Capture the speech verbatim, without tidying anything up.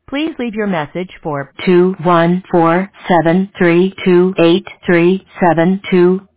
Please leave your message for two one four seven three two eight three seven two.